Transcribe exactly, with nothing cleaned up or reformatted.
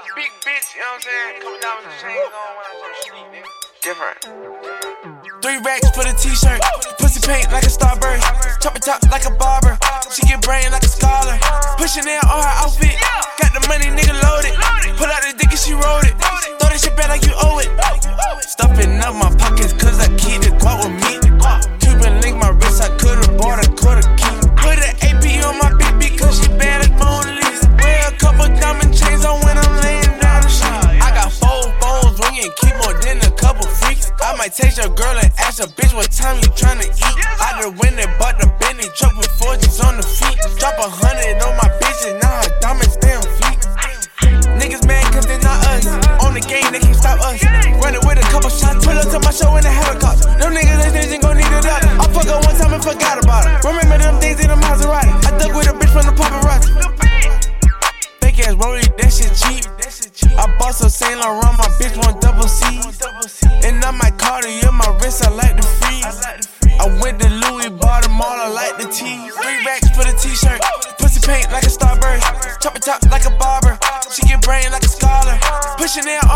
big bitch, you know what I'm saying? Coming down with the chains on when I go to sleep, nigga. Different. Three racks for the t-shirt. Pussy paint like a starburst. Chop it top like a barber. She get brain like a scholar. Pushing in on her outfit. Got the money, nigga loaded. Pull out the dick and she wrote it. Throw that shit back like you owe it. Stuffing up my pockets cause I keep the guap with me. Cuban link my wrist, I could've bought a quarter key. Put an A P on my bitch cause she bad as Mona Lisa. Wear a couple diamond chains on when I'm laying down the street. I got four phones ringing, keep more than a couple freaks. I might text your girl and ask her bitch what time you tryna eat. I done went and bought the Bentley truck with forges on the feet. Drop a hundred on my bitches, now her diamonds stay on fleek. Niggas mad cause they not us. On the game, they can't stop us. Running with a couple shots, pull up to my show in a helicopter. Them niggas, they ain't gon' need a dollar. I fuck her one time and forgot about her. Remember them days in the Maserati. I dug with a bitch from the paparazzi. Fake ass rollie, that shit cheap. I bought some Saint Laurent, my bitch want double C. And I might Cartier, my wrist, I like the freeze. I went to Louis, bought them all, I like the tees. Three racks for the t-shirt. Pussy paint like a starburst. Chop it top like a barber. She get brain like a scholar. Pushing in